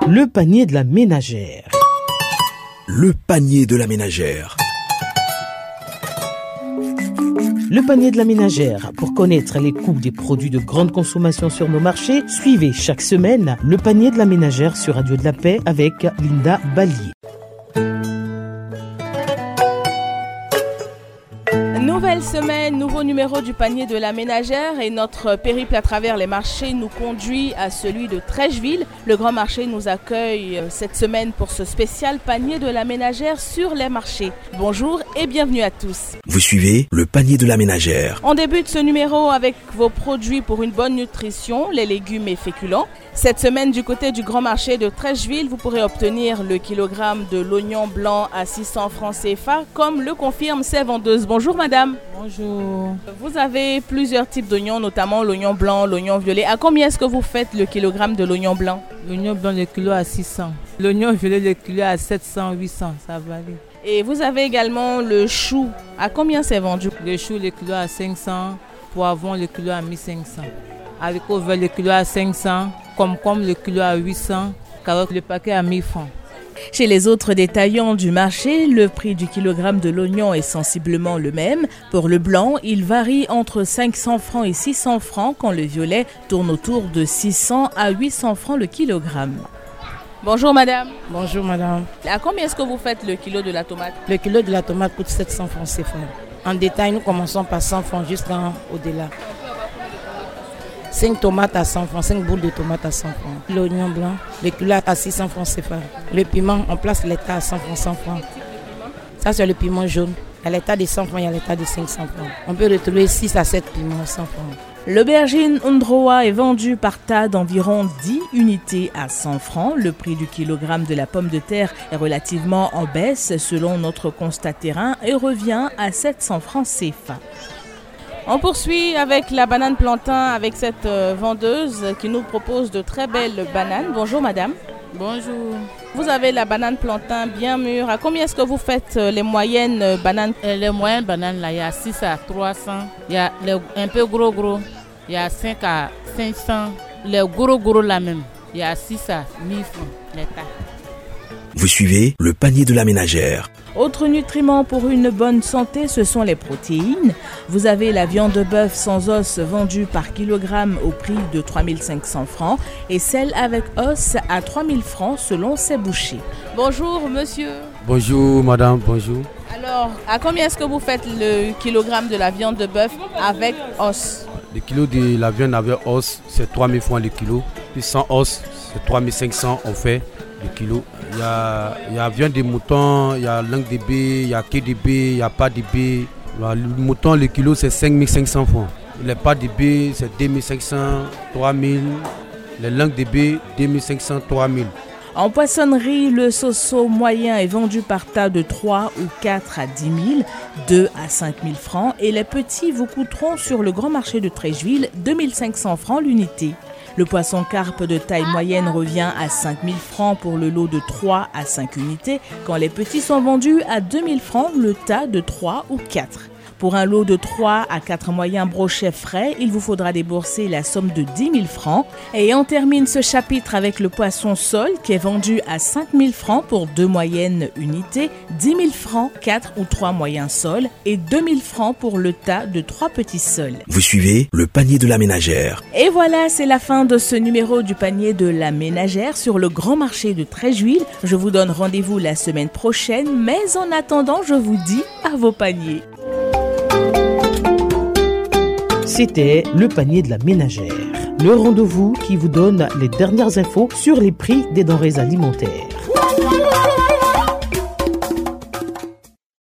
Le panier de la ménagère. Le panier de la ménagère. Le panier de la ménagère. Pour connaître les coûts des produits de grande consommation sur nos marchés, suivez chaque semaine le panier de la ménagère sur Radio de la Paix avec Linda Ballier. Nouvelle semaine, nouveau numéro du panier de la ménagère et notre périple à travers les marchés nous conduit à celui de Trècheville. Le grand marché nous accueille cette semaine pour ce spécial panier de la ménagère sur les marchés. Bonjour et bienvenue à tous. Vous suivez le panier de la ménagère. On débute ce numéro avec vos produits pour une bonne nutrition, les légumes et féculents. Cette semaine, du côté du grand marché de Trècheville, vous pourrez obtenir le kilogramme de l'oignon blanc à 600 francs CFA, comme le confirment ces vendeuses. Bonjour madame. Bonjour. Vous avez plusieurs types d'oignons, notamment l'oignon blanc, l'oignon violet. À combien est-ce que vous faites le kilogramme de l'oignon blanc? L'oignon blanc, le kilo à 600. L'oignon violet, le kilo à 700, 800, ça varie. Et vous avez également le chou. À combien c'est vendu? Le chou, le kilo à 500. Poivron, le kilo à 1500. Haricot vert, le kilo à 500. Concombre, le kilo à 800. Carotte, le paquet à 1000 francs. Chez les autres détaillants du marché, le prix du kilogramme de l'oignon est sensiblement le même. Pour le blanc, il varie entre 500 francs et 600 francs quand le violet tourne autour de 600 à 800 francs le kilogramme. Bonjour madame. Bonjour madame. À combien est-ce que vous faites le kilo de la tomate? Le kilo de la tomate coûte 700 francs CFA. En détail, nous commençons par 100 francs jusqu'au-delà. 5 tomates à 100 francs, 5 boules de tomates à 100 francs. L'oignon blanc, le kilo à 600 francs CFA. Le piment, on place l'état à 100 francs, 100 francs. Ça, c'est le piment jaune. Il y a l'état de 100 francs, il y a l'état de 500 francs. On peut retrouver 6 à 7 piments à 100 francs. L'aubergine Undroa est vendue par tas d'environ 10 unités à 100 francs. Le prix du kilogramme de la pomme de terre est relativement en baisse selon notre constat terrain et revient à 700 francs CFA. On poursuit avec la banane plantain avec cette vendeuse qui nous propose de très belles bananes. Bonjour madame. Bonjour. Vous avez la banane plantain bien mûre. À combien est-ce que vous faites les moyennes bananes? Les moyennes bananes, là, il y a 6 à 300. Il y a les un peu gros. Il y a 5 à 500. Les gros là même. Il y a 6 à 1000 francs l'état. Vous suivez le panier de la ménagère. Autre nutriment pour une bonne santé, ce sont les protéines. Vous avez la viande de bœuf sans os vendue par kilogramme au prix de 3500 francs et celle avec os à 3000 francs selon ses bouchers. Bonjour monsieur. Bonjour madame, bonjour. Alors, à combien est-ce que vous faites le kilogramme de la viande de bœuf avec os? Le kilo de la viande avec os, c'est 3000 francs le kilo. Puis sans os, c'est 3500 on fait le kilo. Il y a viande de mouton, il y a langue de bœuf, il y a queue de bœuf, il y a pas de bœuf. Le mouton, le kilo, c'est 5500 francs. Les pâtes de bœuf, c'est 2500, 3000. Les langues de bœuf, 2500, 3000. En poissonnerie, le soso moyen est vendu par tas de 3 ou 4 à 10 000, 2 à 5 000 francs et les petits vous coûteront sur le grand marché de Trècheville 2500 francs l'unité. Le poisson carpe de taille moyenne revient à 5 000 francs pour le lot de 3 à 5 unités, quand les petits sont vendus à 2 000 francs le tas de 3 ou 4. Pour un lot de 3 à 4 moyens brochets frais, il vous faudra débourser la somme de 10 000 francs. Et on termine ce chapitre avec le poisson sol qui est vendu à 5 000 francs pour 2 moyennes unités, 10 000 francs 4 ou 3 moyens sols et 2 000 francs pour le tas de 3 petits sols. Vous suivez le panier de la ménagère. Et voilà, c'est la fin de ce numéro du panier de la ménagère sur le grand marché de Trècheville. Je vous donne rendez-vous la semaine prochaine, mais en attendant, je vous dis à vos paniers. C'était le panier de la ménagère. Le rendez-vous qui vous donne les dernières infos sur les prix des denrées alimentaires.